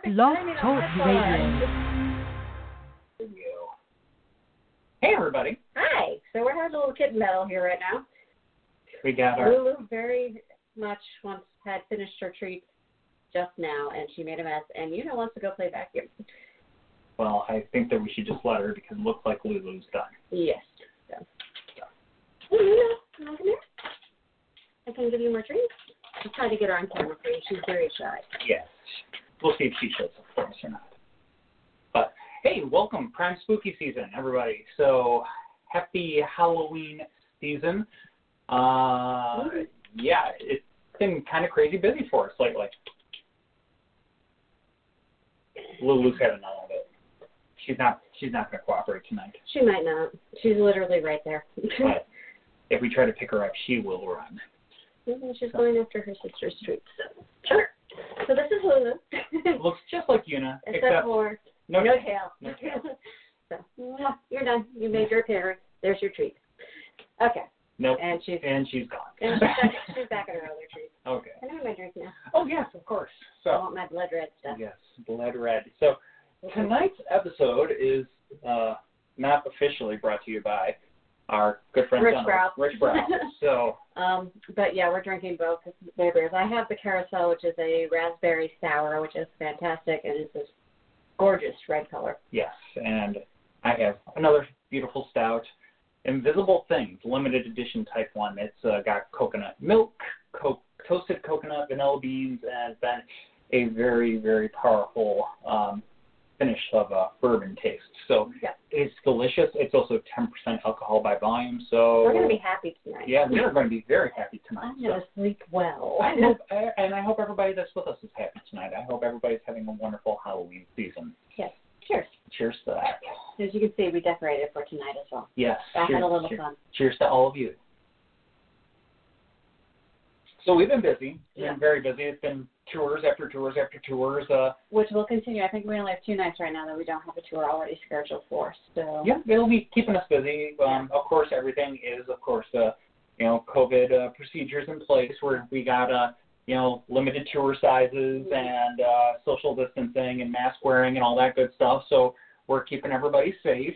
Blog Talk Radio. Hey, everybody. Hi. So we're having a little kitten battle here right now. We got our... Lulu very much had finished her treat just now, and she made a mess, and wants to go play vacuum. Well, I think that we should just let her because it looks like Lulu's done. Yes. So. Hey, Lulu, come here. I can give you more treats. I'll try to get her on camera for you. She's very shy. Yes. We'll see if she shows up for us or not. But, hey, welcome, Prime Spooky Season, everybody. So, happy Halloween season. Yeah, it's been kind of crazy busy for us lately. Lulu's had enough of it. She's not going to cooperate tonight. She might not. She's literally right there. But if we try to pick her up, she will run. She's going after her sister's treats. So. Sure. So this is Lulu. Looks just like Una, except for no tail. No tail. So you're done. You made your appearance. There's your treat. Okay. Nope. And she's gone. And she's back at her other treat. Okay. Can I have my drink now? Oh yes, of course. So I want my blood red stuff. Yes, blood red. So tonight's episode is not officially brought to you by our good friend Rich Brow. So but yeah, we're drinking both flavors. I have the carousel, which is a raspberry sour, which is fantastic, and it's this gorgeous red color. Yes, and I have another beautiful stout, Invisible Things, limited edition type one. It's got coconut milk, toasted coconut, vanilla beans, and then a very, very powerful finish of bourbon taste. So It's delicious. It's also 10% alcohol by volume. So we're going to be happy tonight. Yeah, we are going to be very happy tonight. I'm going to sleep well. I hope everybody that's with us is happy tonight. I hope everybody's having a wonderful Halloween season. Yes. Cheers. Cheers to that. As you can see, we decorated for tonight as well. Yes. I had a little fun. Cheers to all of you. So we've been busy. We've been very busy. It's been tours after tours after tours. Which will continue. I think we only have 2 nights right now that we don't have a tour already scheduled for. So yeah, it'll be keeping us busy. Of course, everything is, COVID procedures in place where we got, limited tour sizes and social distancing and mask wearing and all that good stuff. So we're keeping everybody safe.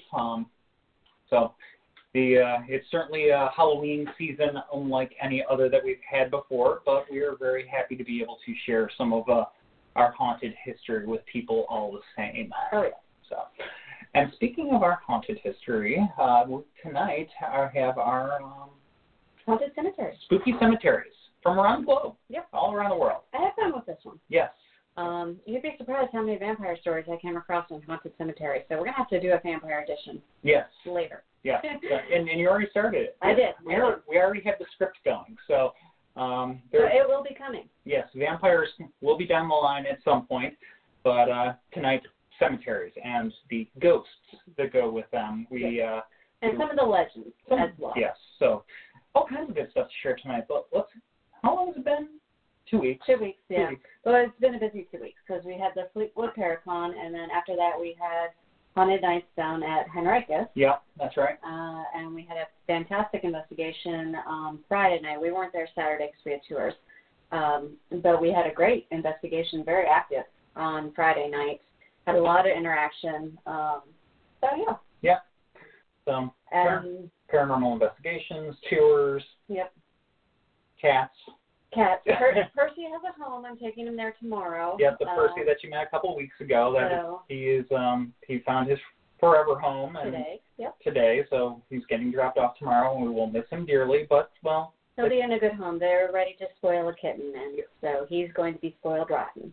It's certainly a Halloween season unlike any other that we've had before, but we are very happy to be able to share some of our haunted history with people all the same. Oh, yeah. So, and speaking of our haunted history, tonight I have our haunted cemeteries. Spooky cemeteries from around the globe. Yep. All around the world. I have fun with this one. Yes. You'd be surprised how many vampire stories I came across in haunted cemeteries. So we're going to have to do a vampire edition. Yes. Later. Yeah. and you already started it. I did. We already have the script going. So it will be coming. Yes, vampires will be down the line at some point. But tonight, cemeteries and the ghosts that go with them. And some of the legends as well. Yes. So all kinds of good stuff to share tonight. But how long has it been? 2 weeks. 2 weeks, yeah. 2 weeks. Well, it's been a busy 2 weeks because we had the Fleetwood Paracon, and then after that we had Haunted Nights down at Henricus. Yeah, that's right. And we had a fantastic investigation Friday night. We weren't there Saturday because we had tours. But we had a great investigation, very active on Friday night. Had a lot of interaction. Yeah. So, paranormal investigations, tours. Yep. Cats. Percy has a home. I'm taking him there tomorrow. Yep, the Percy that you met a couple of weeks ago. He found his forever home today. So he's getting dropped off tomorrow, and we will miss him dearly. But he'll be in a good home. They're ready to spoil a kitten, and so he's going to be spoiled rotten.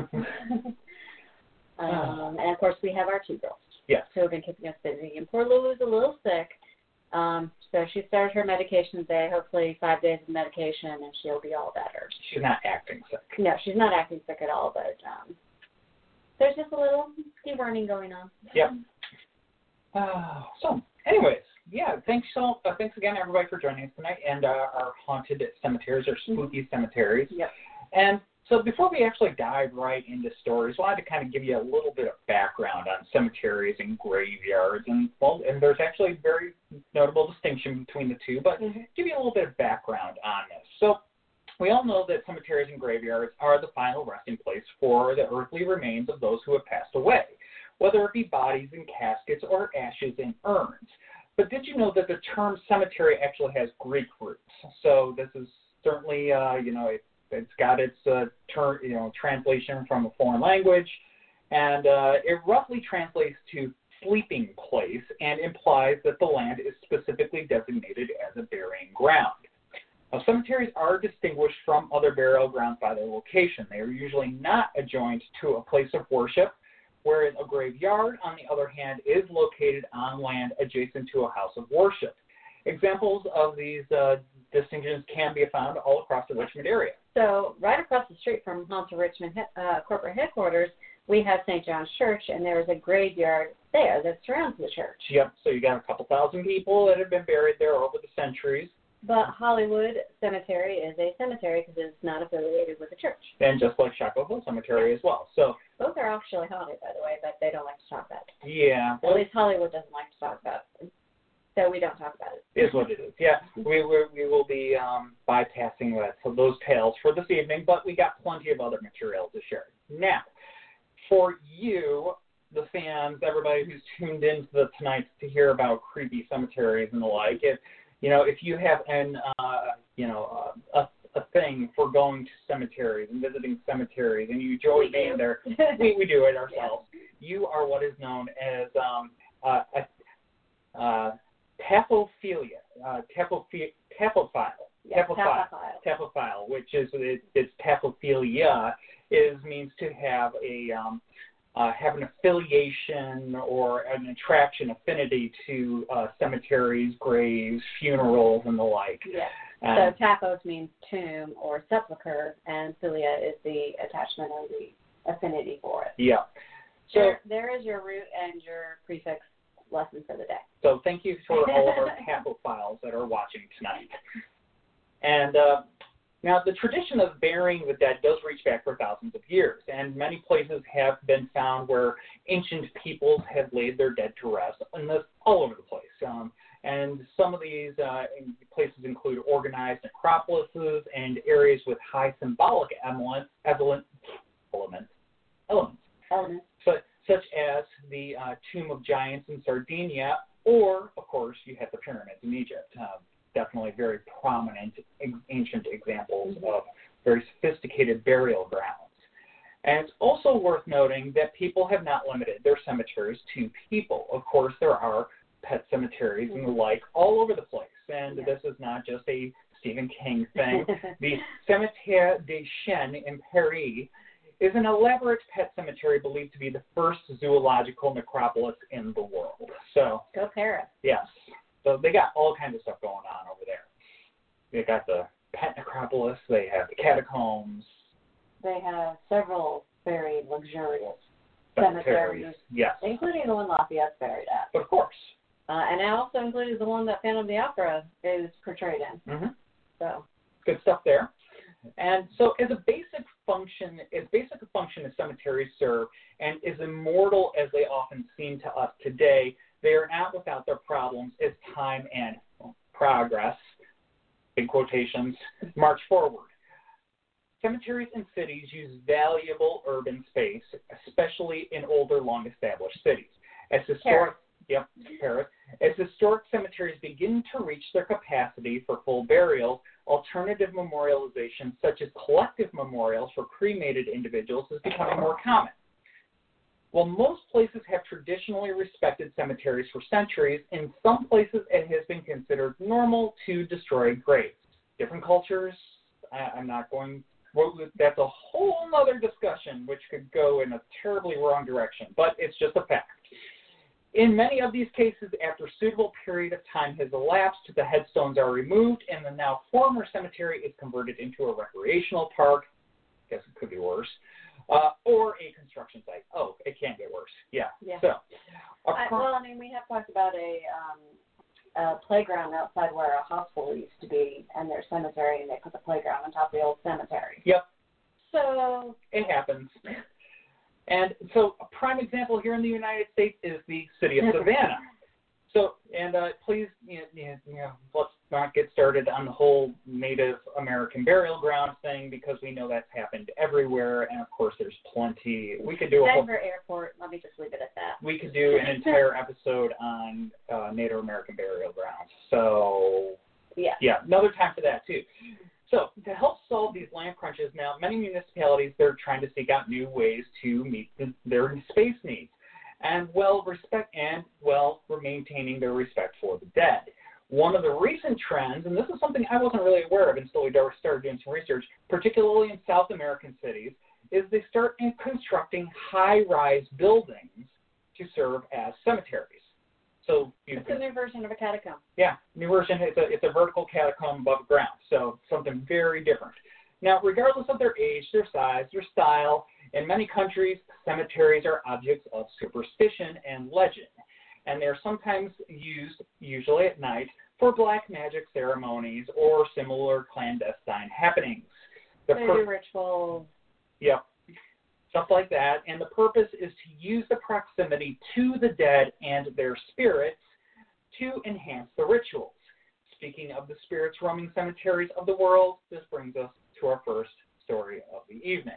And of course, we have our 2 girls. Yes. Who have been keeping us busy. And poor Lulu's a little sick. So she started her medication today, hopefully 5 days of medication, and she'll be all better. She's not acting sick. No, she's not acting sick at all, but there's just a little ski-burning going on. Yep. So, anyways, thanks again, everybody, for joining us tonight, and our haunted cemeteries, or spooky cemeteries. Yep. And so before we actually dive right into stories, I wanted to kind of give you a little bit of background on cemeteries and graveyards. And there's actually a very notable distinction between the two, but give you a little bit of background on this. So We all know that cemeteries and graveyards are the final resting place for the earthly remains of those who have passed away, whether it be bodies in caskets or ashes in urns. But did you know that the term cemetery actually has Greek roots? So this is certainly, it's got its translation from a foreign language, and it roughly translates to sleeping place and implies that the land is specifically designated as a burying ground. Now, cemeteries are distinguished from other burial grounds by their location. They are usually not adjoined to a place of worship, whereas a graveyard, on the other hand, is located on land adjacent to a house of worship. Examples of these distinctions can be found all across the Richmond area. So right across the street from Haunted Richmond corporate headquarters, we have St. John's Church, and there is a graveyard there that surrounds the church. Yep, so you got a couple thousand people that have been buried there over the centuries. But Hollywood Cemetery is a cemetery because it's not affiliated with the church. And just like Shockoe Hill Cemetery as well. So both are actually haunted, by the way, but they don't like to talk about it. Yeah. At least Hollywood doesn't like to talk about it. So we don't talk about it. Is what it is. Yeah, we will be bypassing those tales for this evening, but we got plenty of other material to share. Now, for you, the fans, everybody who's tuned in tonight to hear about creepy cemeteries and the like, if you have a thing for going to cemeteries and visiting cemeteries, and you enjoy being there, we do it ourselves. Yeah. You are what is known as tapophilia, tapophile, which is it's tapophilia means to have have an affiliation or an attraction, affinity to cemeteries, graves, funerals, and the like. Yeah. So tapos means tomb or sepulcher, and philia is the attachment or the affinity for it. Yeah. So there is your root and your prefix lesson for the day. So thank you for all of our tapophiles that are watching tonight. And now, the tradition of burying the dead does reach back for thousands of years, and many places have been found where ancient peoples have laid their dead to rest, and that's all over the place. And some of these places include organized necropolises and areas with high symbolic elements, such as the Tomb of Giants in Sardinia, or, of course, you have the pyramids in Egypt. Definitely very prominent ancient examples of very sophisticated burial grounds. And it's also worth noting that people have not limited their cemeteries to people. Of course, there are pet cemeteries and the like all over the place. And this is not just a Stephen King thing. The Cimetière des Chiens in Paris is an elaborate pet cemetery believed to be the first zoological necropolis in the world. So, go Paris. Yes. So they got all kinds of stuff going on over there. They got the pet necropolis. They have the catacombs. They have several very luxurious cemeteries, yes, including the one Lafayette's buried at. Of course. And I also included the one that Phantom of the Opera is portrayed in. Mm-hmm. So good stuff there. And so as a basic function as cemeteries serve, and as immortal as they often seem to us today, they are not without their problems as time and progress, big quotations, march forward. Cemeteries in cities use valuable urban space, especially in older, long-established cities. As historic cemeteries begin to reach their capacity for full burial, alternative memorialization, such as collective memorials for cremated individuals, is becoming more common. While most places have traditionally respected cemeteries for centuries, in some places it has been considered normal to destroy graves. Different cultures, that's a whole other discussion which could go in a terribly wrong direction, but it's just a fact. In many of these cases, after a suitable period of time has elapsed, the headstones are removed and the now former cemetery is converted into a recreational park. I guess it could be worse. Or a construction site. Oh, it can get worse. Yeah. So, we have talked about a playground outside where a hospital used to be, and their cemetery, and they put the playground on top of the old cemetery. Yep. So it happens. And so a prime example here in the United States is the city of Savannah. So, and please, let's not get started on the whole Native American burial ground thing because we know that's happened everywhere, and of course there's plenty. We could do Denver Airport. Let me just leave it at that. We could do an entire episode on Native American burial grounds. So yeah, another time for that too. So to help solve these land crunches now, many municipalities, they're trying to seek out new ways to meet their space needs, and we're maintaining their respect for the dead. One of the recent trends, and this is something I wasn't really aware of until we started doing some research, particularly in South American cities, is they start constructing high-rise buildings to serve as cemeteries. So it's a new version of a catacomb. Yeah, new version. It's a vertical catacomb above ground, so something very different. Now, regardless of their age, their size, their style, in many countries, cemeteries are objects of superstition and legend, and they're sometimes used, usually at night, for black magic ceremonies or similar clandestine happenings. They do rituals. Yeah, stuff like that. And the purpose is to use the proximity to the dead and their spirits to enhance the rituals. Speaking of the spirits roaming cemeteries of the world, this brings us to our first story of the evening.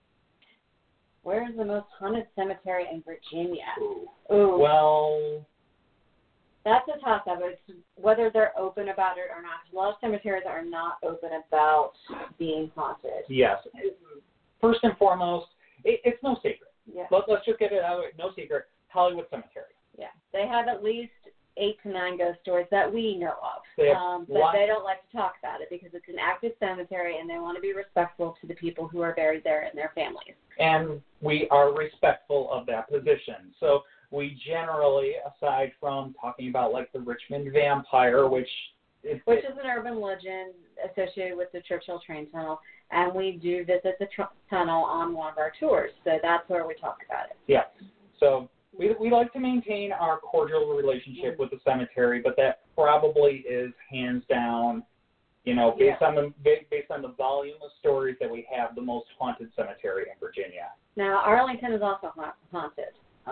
Where is the most haunted cemetery in Virginia? Ooh. Well, that's a toss-up. It's whether they're open about it or not. A lot of cemeteries are not open about being haunted. Yes. First and foremost, it's no secret. Yeah. Let's just get it out of it. No secret. Hollywood Cemetery. Yeah. They have at least 8 to 9 ghost stories that we know of. But they don't like to talk about it because it's an active cemetery and they want to be respectful to the people who are buried there and their families. And we are respectful of that position. So we generally, aside from talking about like the Richmond Vampire, which is an urban legend associated with the Churchill train tunnel, and we do visit the tunnel on one of our tours, so that's where we talk about it. Yeah, so we like to maintain our cordial relationship with the cemetery, but that probably is hands down, based on the volume of stories that we have, the most haunted cemetery in Virginia. Now, Arlington is also haunted.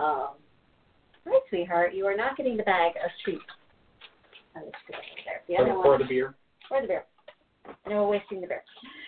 Right, sweetheart, you are not getting the bag of treats. Oh, let's put it there. Or the beer. Or the beer. And we're wasting the beer.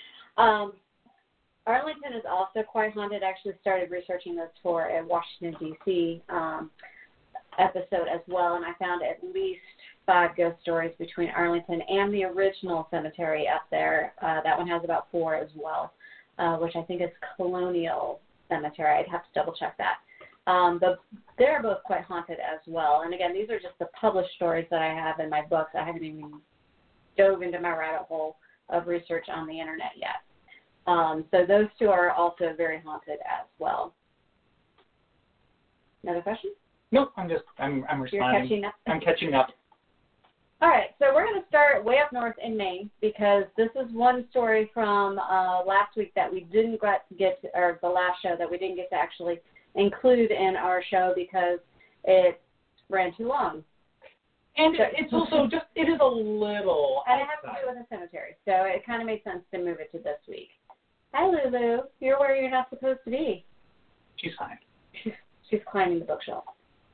Arlington is also quite haunted. I actually started researching this for a Washington, D.C. Episode as well, and I found at least 5 ghost stories between Arlington and the original cemetery up there. That one has about 4 as well, which I think is Colonial Cemetery. I'd have to double-check that. But they're both quite haunted as well. And, again, these are just the published stories that I have in my books. I haven't even dove into my rabbit hole of research on the Internet yet. So those 2 are also very haunted as well. Another question? Nope, I'm responding. You're catching up? I'm catching up. All right, so we're going to start way up north in Maine because this is one story from last week that we didn't get to, or the last show that we didn't get to actually include in our show because it ran too long. And it's also just, it is a little and it has to do with a cemetery, so it kind of made sense to move it to this week. Hi, Lulu. You're where you're not supposed to be. She's fine. She's climbing the bookshelf.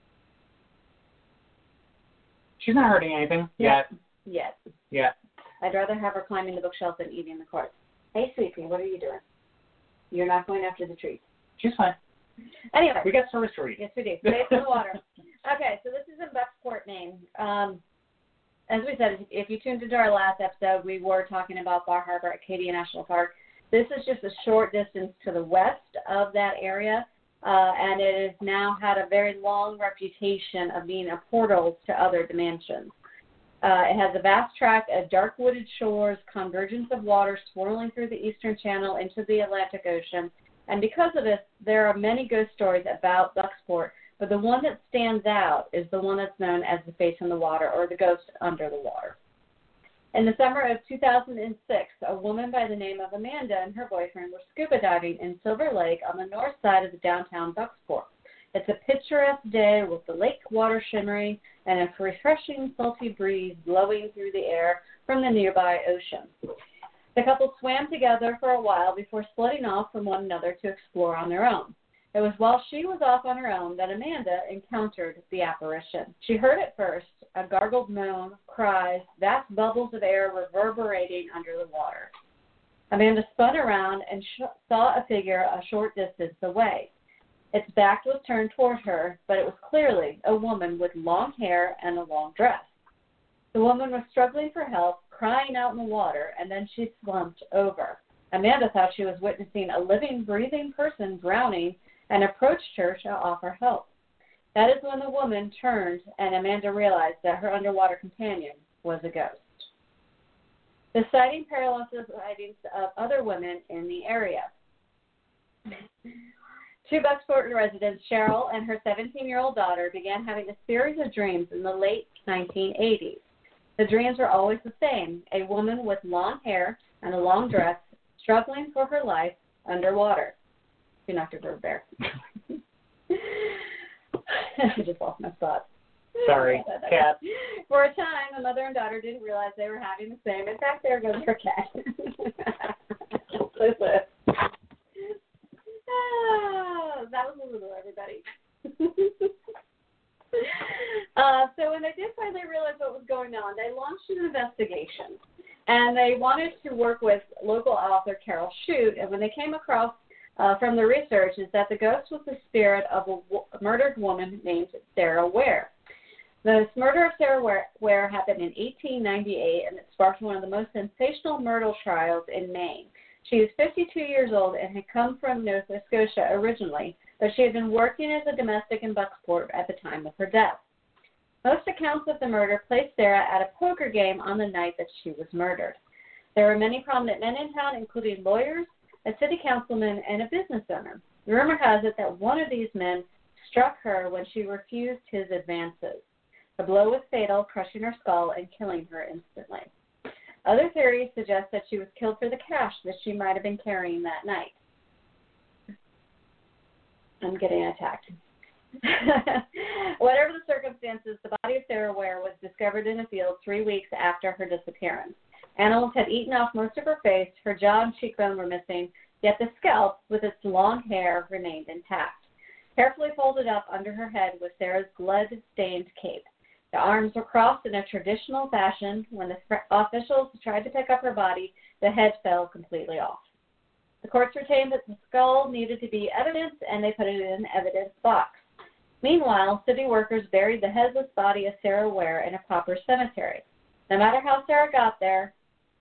She's not hurting anything yet. Yet. I'd rather have her climbing the bookshelf than eating the cards. Hey, sweetie, what are you doing? You're not going after the trees. She's fine. Anyway. We got service to read. Yes, we do. Face in the water. Okay, so this is in Bucksport, Maine. As we said, if you tuned into our last episode, we were talking about Bar Harbor, Acadia National Park. This is just a short distance to the west of that area, and it has now had a very long reputation of being a portal to other dimensions. It has a vast tract of dark wooded shores, convergence of water swirling through the eastern channel into the Atlantic Ocean, and because of this, there are many ghost stories about Bucksport, but the one that stands out is the one that's known as the face in the water, or the ghost under the water. In the summer of 2006, a woman by the name of Amanda and her boyfriend were scuba diving in Silver Lake on the north side of the downtown Bucksport. It's a picturesque day with the lake water shimmering and a refreshing salty breeze blowing through the air from the nearby ocean. The couple swam together for a while before splitting off from one another to explore on their own. It was while she was off on her own that Amanda encountered the apparition. She heard at first a gargled moan, cries, vast bubbles of air reverberating under the water. Amanda spun around and saw a figure a short distance away. Its back was turned toward her, but it was clearly a woman with long hair and a long dress. The woman was struggling for help, crying out in the water, and then she slumped over. Amanda thought she was witnessing a living, breathing person drowning and approached her to offer help. That is when the woman turned and Amanda realized that her underwater companion was a ghost. The sighting parallels the sightings of other women in the area. Two Bucksport residents, Cheryl and her 17-year-old daughter, began having a series of dreams in the late 1980s. The dreams were always the same, a woman with long hair and a long dress struggling for her life underwater. She knocked her bird bear. I just lost my spot. Sorry, cat. For a time, the mother and daughter didn't realize they were having the same. In fact, there goes her cat. That was a little, everybody. So when they did finally realize what was going on, they launched an investigation. And they wanted to work with local author Carol Shute. And when they came across from the research is that the ghost was the spirit of a murdered woman named Sarah Ware. The murder of Sarah Ware happened in 1898, and it sparked one of the most sensational murder trials in Maine. She was 52 years old and had come from Nova Scotia originally, but she had been working as a domestic in Bucksport at the time of her death. Most accounts of the murder placed Sarah at a poker game on the night that she was murdered. There were many prominent men in town, including lawyers, a city councilman, and a business owner. The rumor has it that one of these men struck her when she refused his advances. The blow was fatal, crushing her skull and killing her instantly. Other theories suggest that she was killed for the cash that she might have been carrying that night. I'm getting attacked. Whatever the circumstances, the body of Sarah Ware was discovered in a field 3 weeks after her disappearance. Animals had eaten off most of her face, her jaw and cheekbone were missing, yet the scalp with its long hair remained intact. Carefully folded up under her head was Sarah's blood-stained cape. The arms were crossed in a traditional fashion. When the officials tried to pick up her body, the head fell completely off. The courts retained that the skull needed to be evidence, and they put it in an evidence box. Meanwhile, city workers buried the headless body of Sarah Ware in a pauper cemetery. No matter how Sarah got there,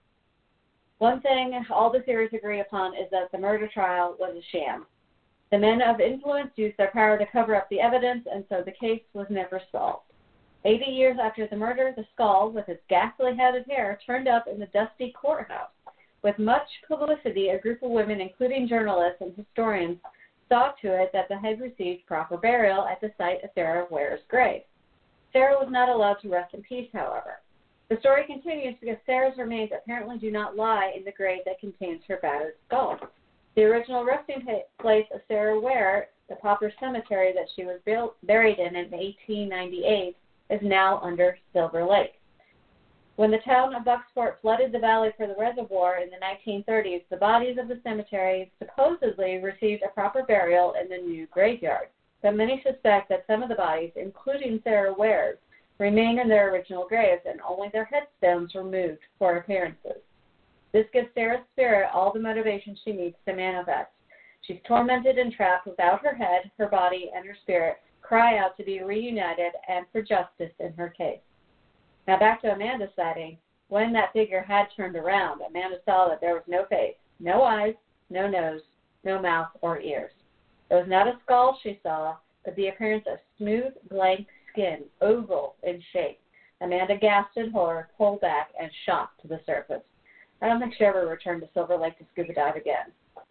one thing all the theories agree upon is that the murder trial was a sham. The men of influence used their power to cover up the evidence, and so the case was never solved. 80 years after the murder, the skull, with its ghastly head of hair, turned up in the dusty courthouse. With much publicity, a group of women, including journalists and historians, saw to it that the head received proper burial at the site of Sarah Ware's grave. Sarah was not allowed to rest in peace, however. The story continues because Sarah's remains apparently do not lie in the grave that contains her battered skull. The original resting place of Sarah Ware, the pauper cemetery that she was buried in 1898, is now under Silver Lake. When the town of Bucksport flooded the valley for the reservoir in the 1930s, the bodies of the cemetery supposedly received a proper burial in the new graveyard. But many suspect that some of the bodies, including Sarah Ware's, remain in their original graves and only their headstones were moved for appearances. This gives Sarah's spirit all the motivation she needs to manifest. She's tormented and trapped without her head, her body, and her spirit cry out to be reunited and for justice in her case. Now back to Amanda's sighting. When that figure had turned around, Amanda saw that there was no face, no eyes, no nose, no mouth or ears. It was not a skull she saw, but the appearance of smooth, blank skin, oval in shape. Amanda gasped in horror, pulled back, and shot to the surface. I don't think she ever returned to Silver Lake to scuba dive again.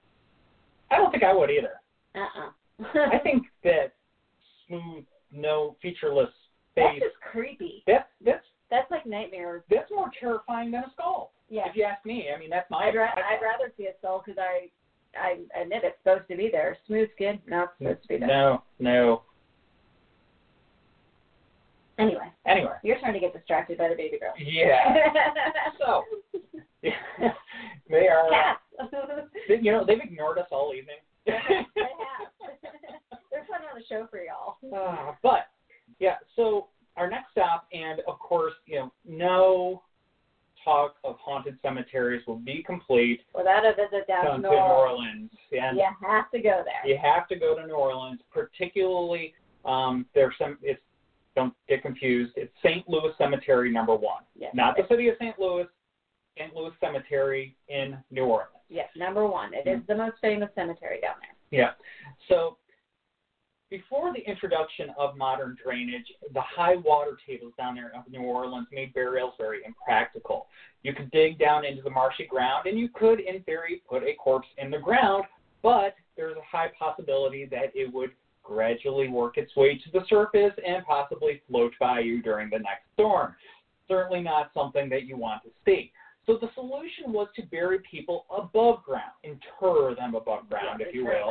I don't think I would either. I I think that smooth, no featureless face. That's just creepy. That's like nightmare. That's more terrifying than a skull. Yeah. If you ask me, I mean that's my. I'd rather see a skull because I admit it's supposed to be there. Smooth skin, not supposed to be there. No. Anyway, you're trying to get distracted by the baby girl. Yeah. So, they are. Cats. They've ignored us all evening. They have. show for y'all. But, yeah, so our next stop, and of course, no talk of haunted cemeteries will be complete without a visit down to New Orleans. And you have to go there. You have to go to New Orleans, particularly don't get confused. It's St. Louis Cemetery number 1. Yes. Not the city of St. Louis Cemetery in New Orleans. Yes, number 1. It is the most famous cemetery down there. Yeah. So before the introduction of modern drainage, the high water tables down there in New Orleans made burials very impractical. You could dig down into the marshy ground, and you could, in theory, put a corpse in the ground, but there's a high possibility that it would gradually work its way to the surface and possibly float by you during the next storm. Certainly not something that you want to see. So the solution was to bury people above ground, inter them above ground, if you will,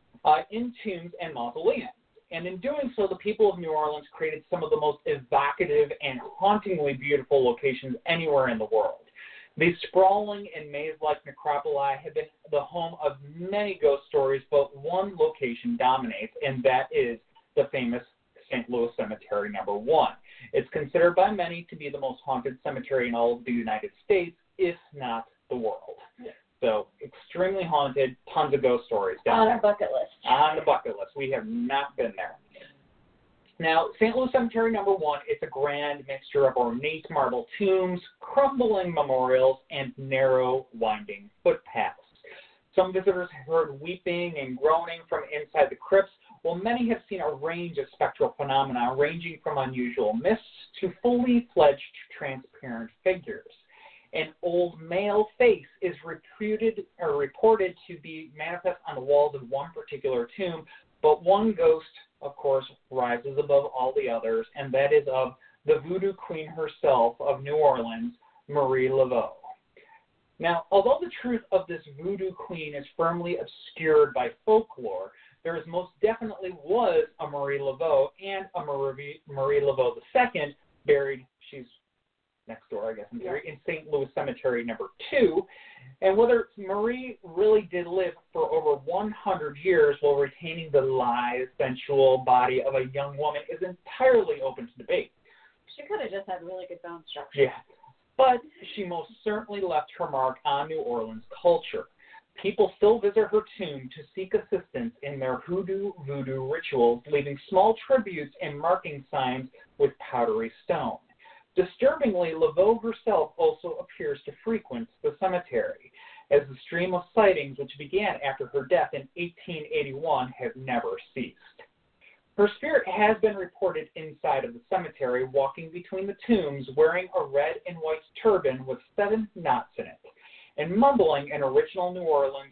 in tombs and mausoleums. And in doing so, the people of New Orleans created some of the most evocative and hauntingly beautiful locations anywhere in the world. These sprawling and maze-like necropoli have been the home of many ghost stories, but one location dominates, and that is the famous St. Louis Cemetery number 1. It's considered by many to be the most haunted cemetery in all of the United States, if not the world. Yeah. So extremely haunted, tons of ghost stories down there. On our bucket list. On the bucket list. We have not been there. Now, St. Louis Cemetery number 1 is a grand mixture of ornate marble tombs, crumbling memorials, and narrow, winding footpaths. Some visitors have heard weeping and groaning from inside the crypts, while many have seen a range of spectral phenomena ranging from unusual mists to fully fledged transparent figures. An old male face is reported to be manifest on the walls of one particular tomb, but one ghost, of course, rises above all the others, and that is of the voodoo queen herself of New Orleans, Marie Laveau. Now, although the truth of this voodoo queen is firmly obscured by folklore, there most definitely was a Marie Laveau and a Marie Laveau II buried, she's next door, I guess, in theory, in St. Louis Cemetery number 2. And whether Marie really did live for over 100 years while retaining the lithe, sensual body of a young woman is entirely open to debate. She could have just had really good bone structure. Yeah. But she most certainly left her mark on New Orleans culture. People still visit her tomb to seek assistance in their voodoo rituals, leaving small tributes and marking signs with powdery stone. Disturbingly, Laveau herself also appears to frequent the cemetery, as the stream of sightings which began after her death in 1881 have never ceased. Her spirit has been reported inside of the cemetery, walking between the tombs, wearing a red and white turban with 7 knots in it, and mumbling an original New Orleans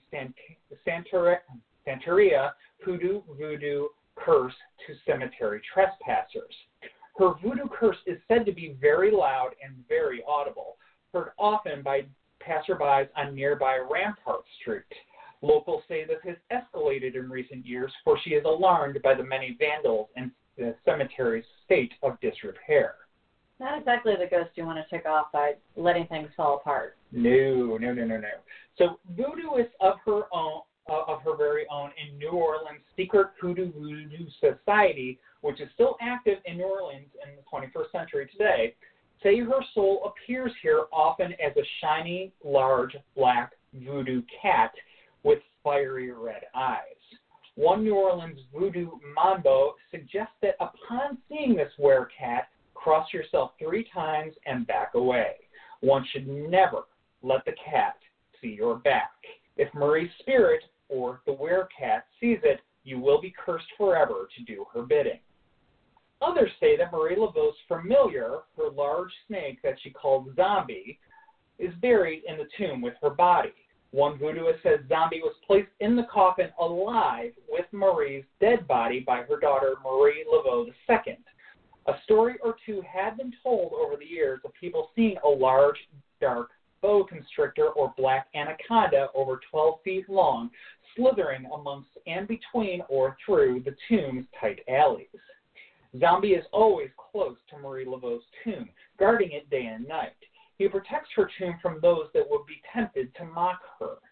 Santeria hoodoo voodoo curse to cemetery trespassers. Her voodoo curse is said to be very loud and very audible, heard often by passerbys on nearby Rampart Street. Locals say this has escalated in recent years, for she is alarmed by the many vandals and the cemetery's state of disrepair. Not exactly the ghost you want to tick off by letting things fall apart. No. So voodooists of her very own in New Orleans secret voodoo society, which is still active in New Orleans in the 21st century today, say her soul appears here often as a shiny, large, black voodoo cat with fiery red eyes. One New Orleans voodoo mambo suggests that upon seeing this werecat, cross yourself 3 times and back away. One should never let the cat see your back. If Marie's spirit or the werecat sees it, you will be cursed forever to do her bidding. Others say that Marie Laveau's familiar, her large snake that she called Zombie, is buried in the tomb with her body. One voodooist says Zombie was placed in the coffin alive with Marie's dead body by her daughter Marie Laveau II. A story or two have been told over the years of people seeing a large, dark boa constrictor or black anaconda over 12 feet long slithering amongst and between or through the tomb's tight alleys. Zombie is always close to Marie Laveau's tomb, guarding it day and night. He protects her tomb from those that would be tempted to mock her.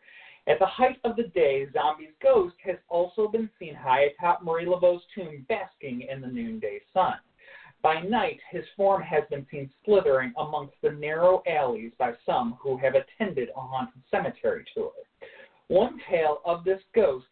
At the height of the day, Zombie's ghost has also been seen high atop Marie Laveau's tomb, basking in the noonday sun. By night, his form has been seen slithering amongst the narrow alleys by some who have attended a haunted cemetery tour. One tale of this ghost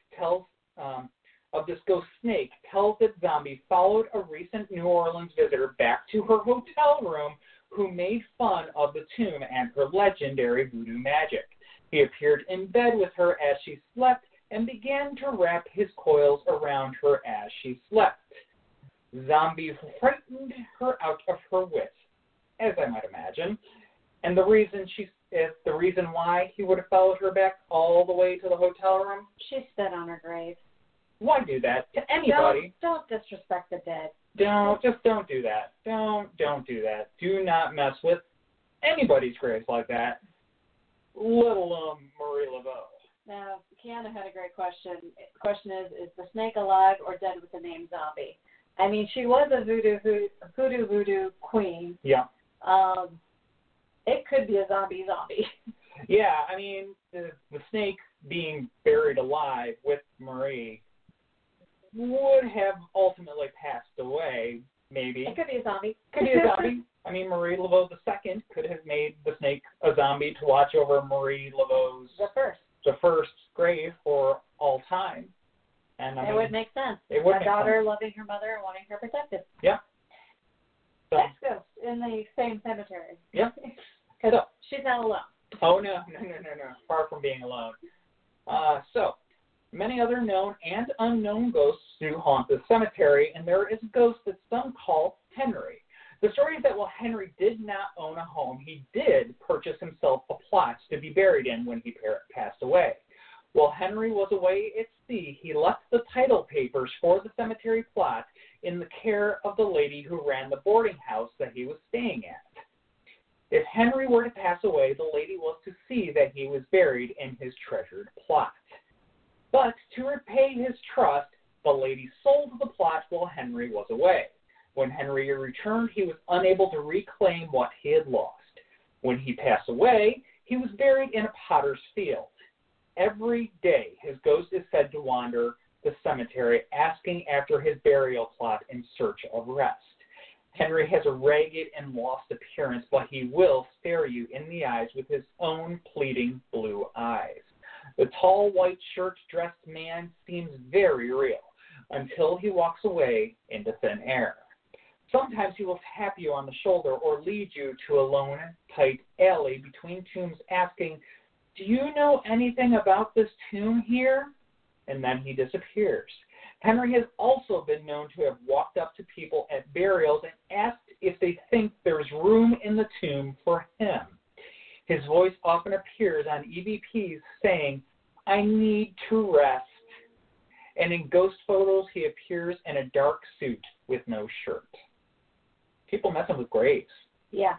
snake tells that Zombie followed a recent New Orleans visitor back to her hotel room who made fun of the tomb and her legendary voodoo magic. He appeared in bed with her as she slept and began to wrap his coils around her as she slept. Zombie frightened her out of her wits, as I might imagine, and the reason why he would have followed her back all the way to the hotel room. She spit on her grave. Why do that to anybody? Don't disrespect the dead. Don't do that. Don't do that. Do not mess with anybody's graves like that, let alone Marie Laveau. Now, Kiana had a great question. The question is the snake alive or dead with the name Zombie? I mean, she was a voodoo queen. Yeah. It could be a zombie. Yeah, I mean, the snake being buried alive with Marie would have ultimately passed away, maybe. It could be a zombie. Could be a zombie. I mean, Marie Laveau II could have made the snake a zombie to watch over Marie Laveau's the first grave for all time. And I mean, would make sense. It would My make daughter sense. loving her mother and wanting her protected. Yeah. So, Next ghost in the same cemetery. Yeah. Because she's not alone. Oh, no. Far from being alone. So, many other known and unknown ghosts do haunt the cemetery, and there is a ghost that some call Henry. The story is that while Henry did not own a home, he did purchase himself a plot to be buried in when he passed away. While Henry was away at sea, he left the title papers for the cemetery plot in the care of the lady who ran the boarding house that he was staying at. If Henry were to pass away, the lady was to see that he was buried in his treasured plot. But to repay his trust, the lady sold the plot while Henry was away. When Henry returned, he was unable to reclaim what he had lost. When he passed away, he was buried in a potter's field. Every day, his ghost is said to wander the cemetery, asking after his burial plot in search of rest. Henry has a ragged and lost appearance, but he will stare you in the eyes with his own pleading blue eyes. The tall, white shirt-dressed man seems very real until he walks away into thin air. Sometimes he will tap you on the shoulder or lead you to a lone, tight alley between tombs asking, "Do you know anything about this tomb here?" And then he disappears. Henry has also been known to have walked up to people at burials and asked if they think there's room in the tomb for him. His voice often appears on EVPs saying, "I need to rest." And in ghost photos, he appears in a dark suit with no shirt. People messing with graves. Yeah.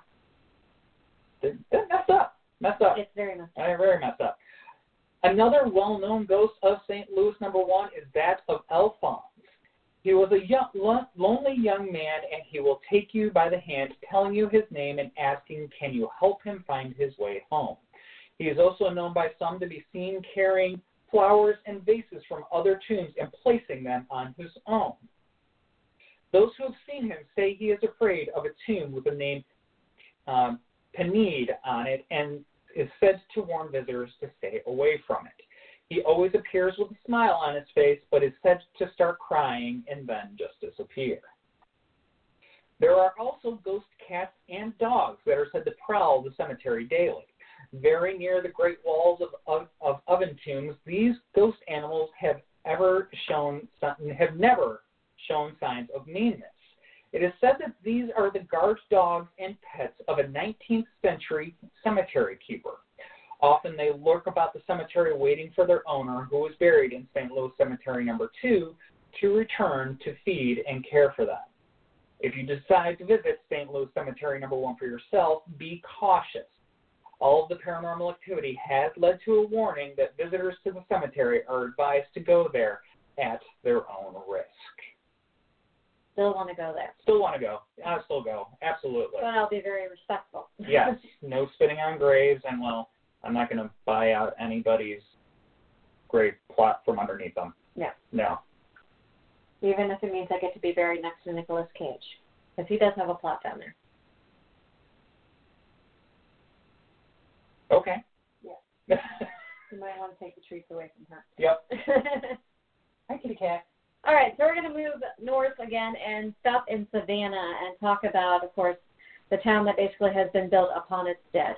They're messed up. It's very messed up. They're very messed up. Another well-known ghost of St. Louis #1 is that of Alphonse. He was a lonely young man, and he will take you by the hand, telling you his name and asking, can you help him find his way home? He is also known by some to be seen carrying flowers and vases from other tombs and placing them on his own. Those who have seen him say he is afraid of a tomb with the name Penede on it and is said to warn visitors to stay away from it. He always appears with a smile on his face, but is said to start crying and then just disappear. There are also ghost cats and dogs that are said to prowl the cemetery daily. Very near the great walls of oven tombs, these ghost animals have never shown signs of meanness. It is said that these are the guard dogs and pets of a 19th century cemetery keeper. Often they lurk about the cemetery waiting for their owner, who is buried in St. Louis Cemetery #2, to return to feed and care for them. If you decide to visit St. Louis Cemetery #1 for yourself, be cautious. All of the paranormal activity has led to a warning that visitors to the cemetery are advised to go there at their own risk. Still want to go there. Still want to go. I'll still go. Absolutely. But I'll be very respectful. Yes. No spitting on graves, and, well, I'm not going to buy out anybody's grave plot from underneath them. Yeah. No. Even if it means I get to be buried next to Nicolas Cage, because he does have a plot down there. Okay. Yeah. You might want to take the treats away from her. Yep. Hi, kitty cat. All right, so we're going to move north again and stop in Savannah and talk about, of course, the town that basically has been built upon its dead.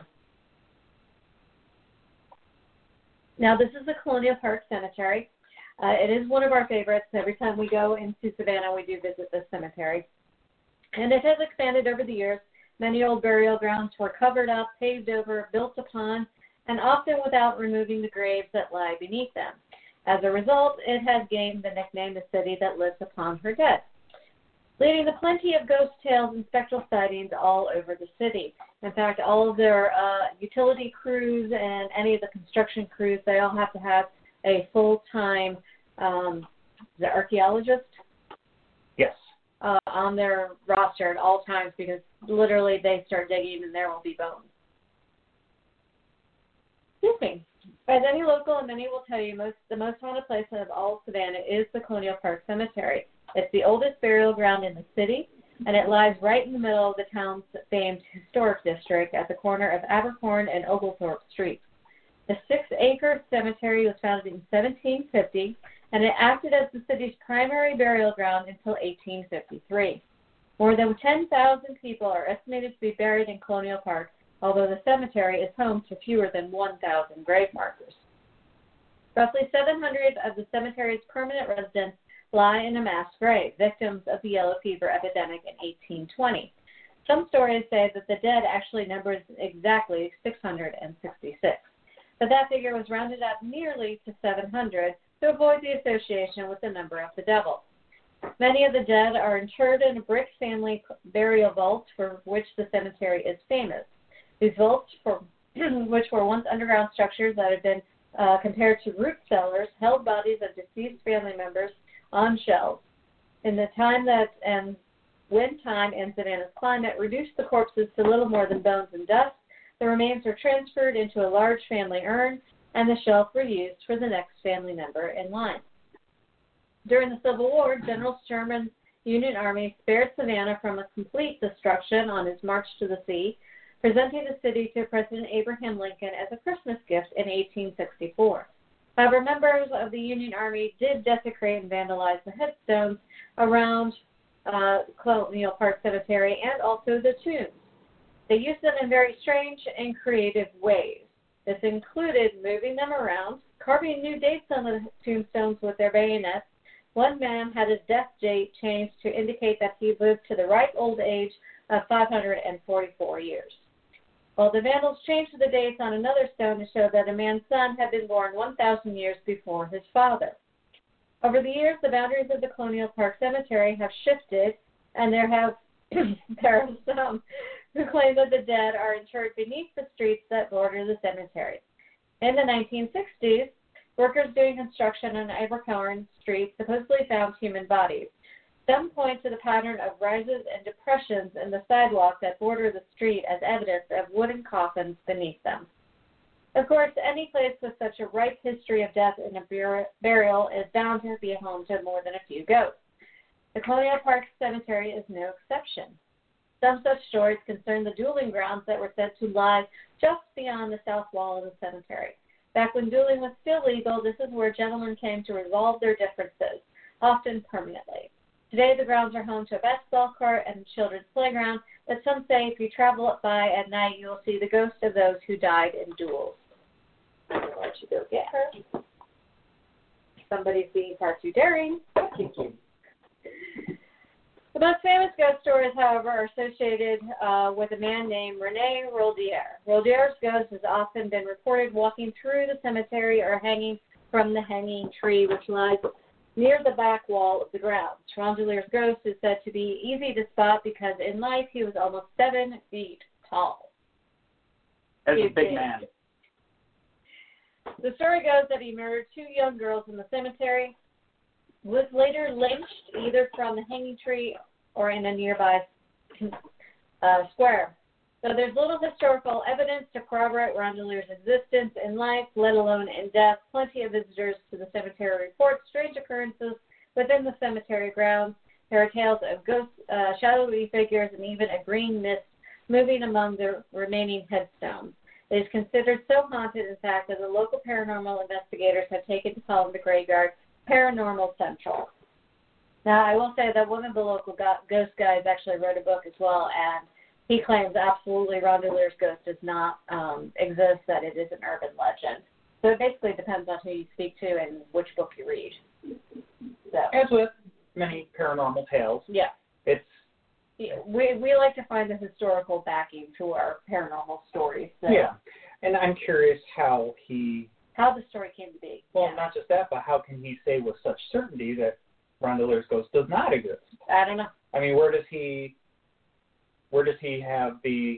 Now, this is the Colonial Park Cemetery. It is one of our favorites. Every time we go into Savannah, we do visit this cemetery. And it has expanded over the years. Many old burial grounds were covered up, paved over, built upon, and often without removing the graves that lie beneath them. As a result, it has gained the nickname the city that lives upon her dead, leading to plenty of ghost tales and spectral sightings all over the city. In fact, all of their utility crews and any of the construction crews, they all have to have a full-time the archaeologist Yes. on their roster at all times, because literally they start digging and there will be bones. Excuse me. As any local, and many will tell you, the most haunted place of all Savannah is the Colonial Park Cemetery. It's the oldest burial ground in the city, and it lies right in the middle of the town's famed historic district at the corner of Abercorn and Oglethorpe Streets. The 6-acre cemetery was founded in 1750, and it acted as the city's primary burial ground until 1853. More than 10,000 people are estimated to be buried in Colonial Park, although the cemetery is home to fewer than 1,000 grave markers. Roughly 700 of the cemetery's permanent residents lie in a mass grave, victims of the yellow fever epidemic in 1820. Some stories say that the dead actually numbers exactly 666, but that figure was rounded up nearly to 700 to avoid the association with the number of the devil. Many of the dead are interred in a brick family burial vault for which the cemetery is famous. These vaults, which were once underground structures that had been compared to root cellars, held bodies of deceased family members on shelves. In the time when time and Savannah's climate reduced the corpses to little more than bones and dust, the remains were transferred into a large family urn, and the shelf were used for the next family member in line. During the Civil War, General Sherman's Union Army spared Savannah from a complete destruction on his march to the sea, presenting the city to President Abraham Lincoln as a Christmas gift in 1864. However, members of the Union Army did desecrate and vandalize the headstones around Colonial Park Cemetery and also the tombs. They used them in very strange and creative ways. This included moving them around, carving new dates on the tombstones with their bayonets. One man had his death date changed to indicate that he lived to the ripe old age of 544 years. While the Vandals changed the dates on another stone to show that a man's son had been born 1,000 years before his father. Over the years, the boundaries of the Colonial Park Cemetery have shifted, and there are some who claim that the dead are interred beneath the streets that border the cemetery. In the 1960s, workers doing construction on Abercorn Street supposedly found human bodies. Some point to the pattern of rises and depressions in the sidewalk that border the street as evidence of wooden coffins beneath them. Of course, any place with such a ripe history of death and a burial is bound to be home to more than a few ghosts. The Colonial Park Cemetery is no exception. Some such stories concern the dueling grounds that were said to lie just beyond the south wall of the cemetery. Back when dueling was still legal, this is where gentlemen came to resolve their differences, often permanently. Today, the grounds are home to a basketball court and a children's playground, but some say if you travel by at night, you will see the ghosts of those who died in duels. I'm going to let you go get her. Somebody's being far too daring. The most famous ghost stories, however, are associated with a man named René Roldier. Roldier's ghost has often been reported walking through the cemetery or hanging from the hanging tree, which lies near the back wall of the grounds. Roldier's ghost is said to be easy to spot because in life he was almost 7 feet tall. That's a big man. The story goes that he murdered 2 young girls in the cemetery, was later lynched either from the hanging tree or in a nearby square. So there's little historical evidence to corroborate Rondeleur's existence in life, let alone in death. Plenty of visitors to the cemetery report strange occurrences within the cemetery grounds. There are tales of ghosts, shadowy figures, and even a green mist moving among the remaining headstones. It is considered so haunted, in fact, that the local paranormal investigators have taken to calling the graveyard Paranormal Central. Now, I will say that one of the local ghost guys actually wrote a book as well, and he claims absolutely Rondeleur's ghost does not exist, that it is an urban legend. So it basically depends on who you speak to and which book you read. So. As with many paranormal tales, we like to find the historical backing to our paranormal stories. So. Yeah, and I'm curious how the story came to be. Well, not just that, but how can he say with such certainty that Rondeleur's ghost does not exist? I don't know. I mean, where does he have the?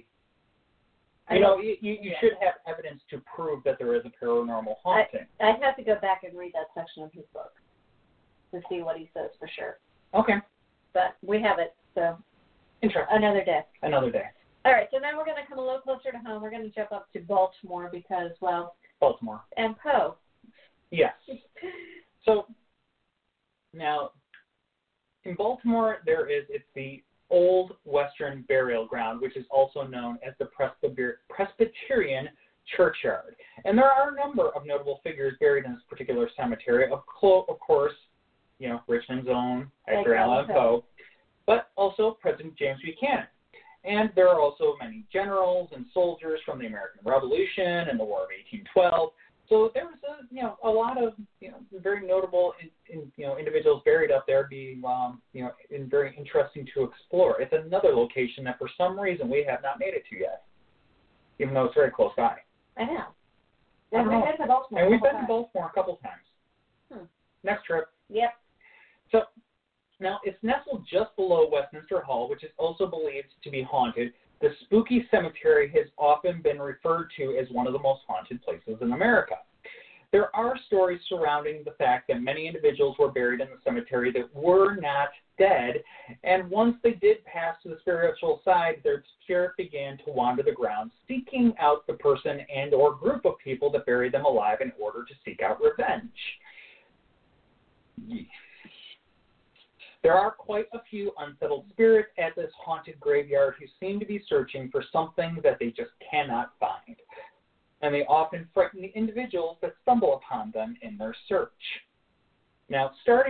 You should have evidence to prove that there is a paranormal haunting. I'd have to go back and read that section of his book to see what he says for sure. Okay. But we have it, so. Interesting. Another day. Another day. All right, so now we're going to come a little closer to home. We're going to jump up to Baltimore because, well. Baltimore. And Poe. Yes. So, now, in Baltimore, it's the Old Western Burial Ground, which is also known as the Presbyterian Churchyard. And there are a number of notable figures buried in this particular cemetery. Of course, Richmond's own Edgar Allan Poe, but also President James Buchanan. And there are also many generals and soldiers from the American Revolution and the War of 1812. So there was a lot of very notable individuals buried up there, being and very interesting to explore. It's another location that for some reason we have not made it to yet, even though it's very close by. I know. And we've been to Baltimore a couple times. Next trip. Yep. So now it's nestled just below Westminster Hall, which is also believed to be haunted. The spooky cemetery has often been referred to as one of the most haunted places in America. There are stories surrounding the fact that many individuals were buried in the cemetery that were not dead, and once they did pass to the spiritual side, their spirit began to wander the grounds, seeking out the person and or group of people that buried them alive in order to seek out revenge. There are quite a few unsettled spirits at this haunted graveyard who seem to be searching for something that they just cannot find. And they often frighten the individuals that stumble upon them in their search. Now, there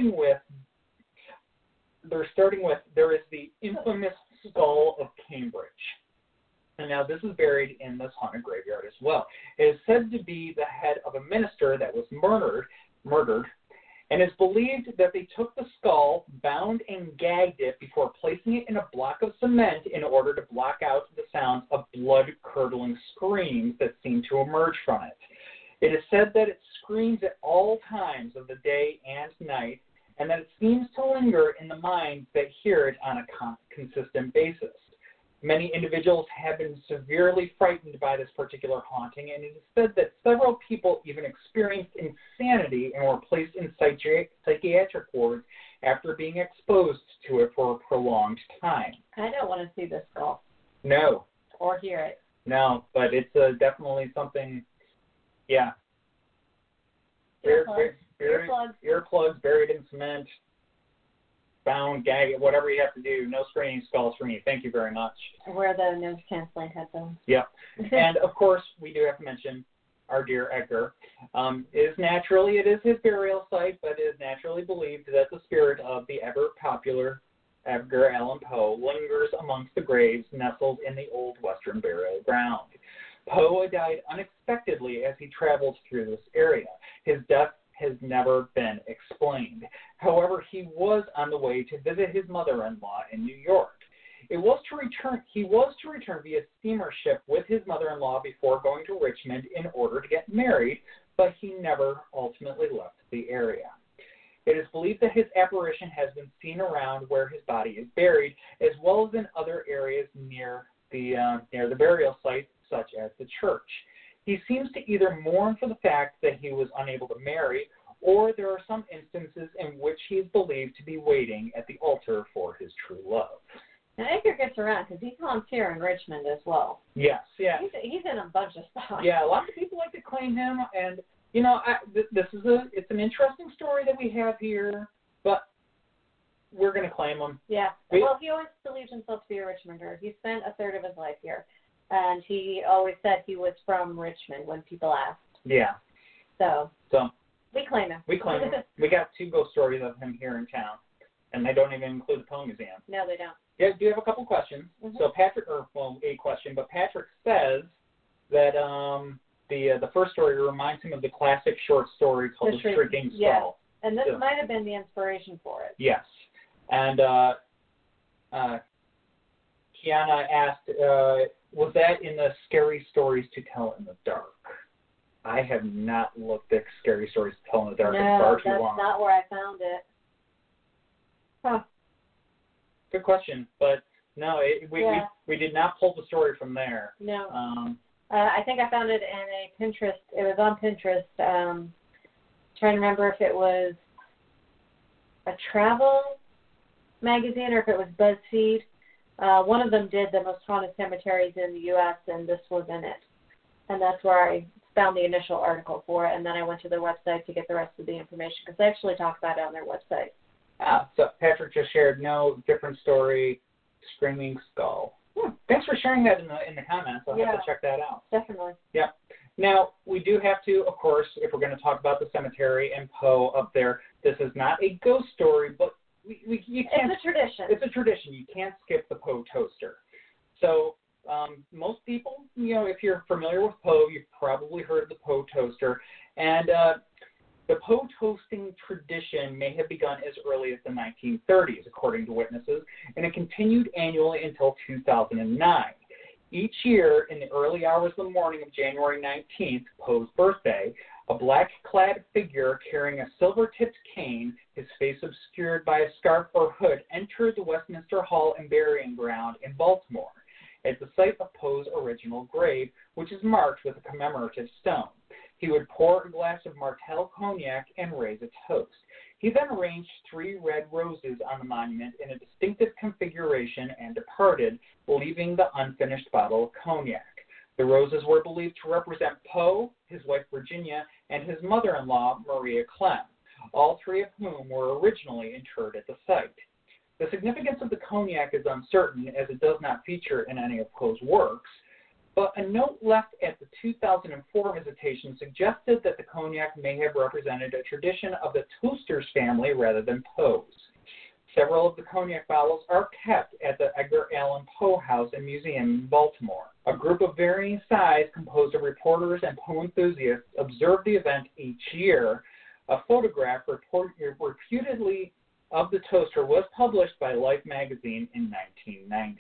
is the infamous Skull of Cambridge. And now this is buried in this haunted graveyard as well. It is said to be the head of a minister that was murdered, and it's believed that they took the skull, bound and gagged it before placing it in a block of cement in order to block out the sounds of blood-curdling screams that seem to emerge from it. It is said that it screams at all times of the day and night, and that it seems to linger in the minds that hear it on a consistent basis. Many individuals have been severely frightened by this particular haunting, and it is said that several people even experienced insanity and were placed in psychiatric wards after being exposed to it for a prolonged time. I don't want to see this skull. No. Or hear it. No, but it's definitely something, yeah. Earplugs buried in cement. Bound, gag it, whatever you have to do. No screening skulls for me. Thank you very much. Wear the nose canceling headphones. Yep. And, of course, we do have to mention our dear Edgar. It is his burial site, but it is naturally believed that the spirit of the ever-popular Edgar Allan Poe lingers amongst the graves nestled in the Old Western Burial Ground. Poe died unexpectedly as he traveled through this area. His death has never been explained. However, he was on the way to visit his mother-in-law in New York. He was to return via steamer ship with his mother-in-law before going to Richmond in order to get married, but he never ultimately left the area. It is believed that his apparition has been seen around where his body is buried, as well as in other areas near the burial site, such as the church. He seems to either mourn for the fact that he was unable to marry, or there are some instances in which he is believed to be waiting at the altar for his true love. And Edgar gets around because he's on here in Richmond as well. Yes, yeah. He's in a bunch of stuff. Yeah, a lot of people like to claim him, and, you know, it's an interesting story that we have here, but we're going to claim him. Yeah. Well, he always believes himself to be a Richmonder. He spent a third of his life here, and he always said he was from Richmond when people asked. Yeah. So we claim him. We claim him. We got 2 ghost stories of him here in town, and they don't even include the Poe Museum. No, they don't. Yeah, do you have a couple questions? Mm-hmm. So a question, but Patrick says that the first story reminds him of the classic short story called The Shrieking Skull. Yeah. And this might have been the inspiration for it. Yes. And Kiana asked, was that in the Scary Stories to Tell in the Dark? I have not looked at Scary Stories to Tell in the Dark in far too long. No, that's not where I found it. Huh. Good question, but no, we did not pull the story from there. No. I think I found it in a Pinterest. It was on Pinterest. Trying to remember if it was a travel magazine or if it was BuzzFeed. One of them did the most haunted cemeteries in the U.S., and this was in it. And that's where I found the initial article for it, and then I went to their website to get the rest of the information because they actually talk about it on their website. So Patrick just shared, no, different story, Screaming Skull. Thanks for sharing that in the comments. I'll have to check that out. Definitely. Yeah. Now, we do have to, of course, if we're going to talk about the cemetery and Poe up there, this is not a ghost story, but you can't. It's a tradition. It's a tradition. You can't skip the Poe toaster. So most people, you know, if you're familiar with Poe, you've probably heard of the Poe toaster. And the Poe toasting tradition may have begun as early as the 1930s, according to witnesses, and it continued annually until 2009. Each year, in the early hours of the morning of January 19th, Poe's birthday, a black-clad figure carrying a silver-tipped cane, his face obscured by a scarf or hood, entered the Westminster Hall and Burying Ground in Baltimore, at the site of Poe's original grave, which is marked with a commemorative stone. He would pour a glass of Martell cognac and raise a toast. He then arranged 3 red roses on the monument in a distinctive configuration and departed, leaving the unfinished bottle of cognac. The roses were believed to represent Poe, his wife Virginia, and his mother-in-law, Maria Clem, all 3 of whom were originally interred at the site. The significance of the cognac is uncertain, as it does not feature in any of Poe's works, but a note left at the 2004 visitation suggested that the cognac may have represented a tradition of the Toasters family rather than Poe's. Several of the cognac bottles are kept at the Edgar Allan Poe House and Museum in Baltimore. A group of varying size composed of reporters and Poe enthusiasts observed the event each year. A photograph reputedly of the toaster was published by Life magazine in 1990.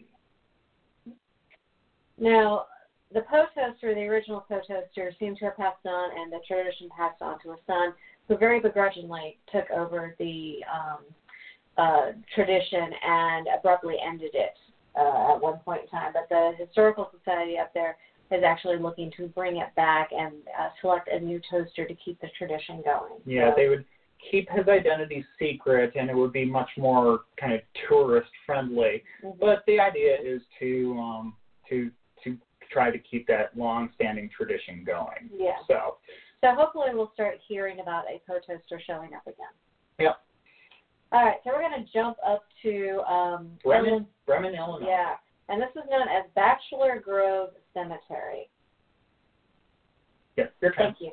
Now, the Poe toaster, the original Poe toaster, seemed to have passed on, and the tradition passed on to a son who very begrudgingly took over the tradition and abruptly ended it at one point in time. But the Historical Society up there is actually looking to bring it back and select a new toaster to keep the tradition going. Yeah, they would keep his identity secret, and it would be much more kind of tourist-friendly. Mm-hmm. But the idea is to try to keep that long-standing tradition going. Yeah. So hopefully we'll start hearing about a Poe toaster showing up again. Yep. All right, so we're going to jump up to Bremen, Illinois. Yeah, and this is known as Bachelor Grove Cemetery. Yes, your turn. Thank you.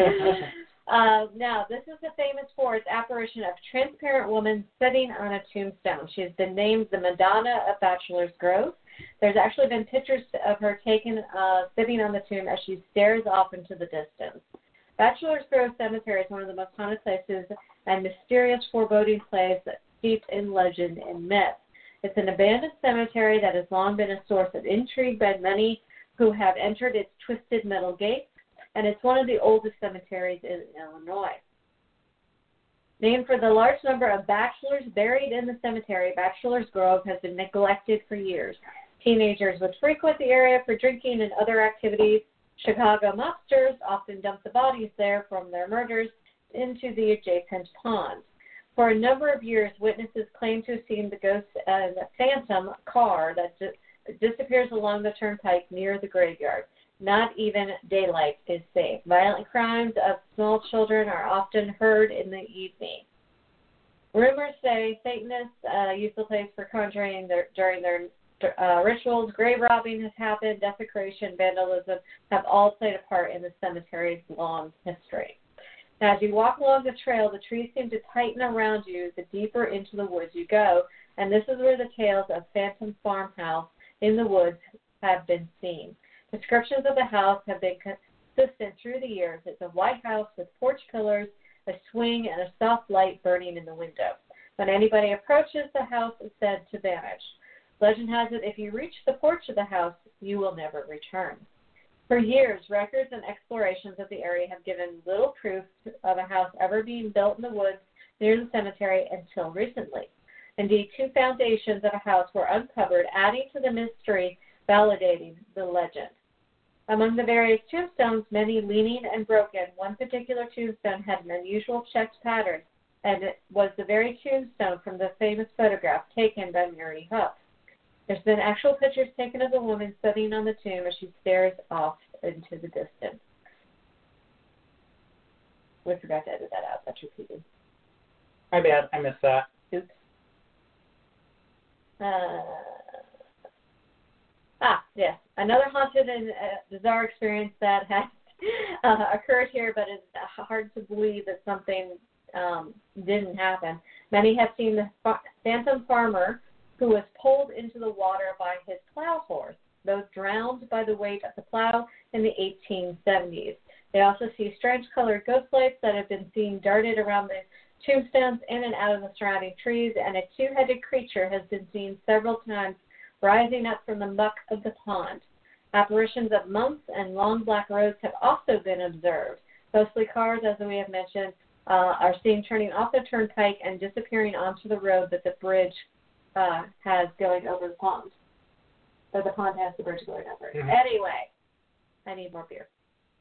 Now, this is famous for its apparition of a transparent woman sitting on a tombstone. She's been named the Madonna of Bachelor's Grove. There's actually been pictures of her taken sitting on the tomb as she stares off into the distance. Bachelor's Grove Cemetery is one of the most haunted places and mysterious foreboding place steeped in legend and myth. It's an abandoned cemetery that has long been a source of intrigue by many who have entered its twisted metal gates, and it's one of the oldest cemeteries in Illinois. Named for the large number of bachelors buried in the cemetery, Bachelor's Grove has been neglected for years. Teenagers would frequent the area for drinking and other activities. Chicago mobsters often dumped the bodies there from their murders into the adjacent pond. For a number of years, witnesses claim to have seen the ghost of a phantom car that disappears along the turnpike near the graveyard. Not even daylight is safe. Violent crimes of small children are often heard in the evening. Rumors say Satanists use the place for conjuring during their rituals. Grave robbing has happened. Desecration, vandalism have all played a part in the cemetery's long history. Now, as you walk along the trail, the trees seem to tighten around you the deeper into the woods you go, and this is where the tales of Phantom Farmhouse in the woods have been seen. Descriptions of the house have been consistent through the years. It's a white house with porch pillars, a swing, and a soft light burning in the window. When anybody approaches the house, it's said to vanish. Legend has it if you reach the porch of the house, you will never return. For years, records and explorations of the area have given little proof of a house ever being built in the woods near the cemetery until recently. Indeed, 2 foundations of a house were uncovered, adding to the mystery, validating the legend. Among the various tombstones, many leaning and broken, one particular tombstone had an unusual checked pattern, and it was the very tombstone from the famous photograph taken by Mary Huff. There's been actual pictures taken of the woman sitting on the tomb as she stares off into the distance. We forgot to edit that out. That's repeated. My bad. I missed that. Oops. Yes. Another haunted and bizarre experience that has occurred here, but it's hard to believe that something didn't happen. Many have seen the phantom farmer who was pulled into the water by his plow horse, those drowned by the weight of the plow in the 1870s. They also see strange colored ghost lights that have been seen darted around the tombstones in and out of the surrounding trees, and a 2-headed creature has been seen several times rising up from the muck of the pond. Apparitions of monks and long black roads have also been observed. Ghostly cars, as we have mentioned, are seen turning off the turnpike and disappearing onto the road that the bridge has going over the pond. So the pond has the bridge going over it. Mm-hmm. Anyway, I need more beer.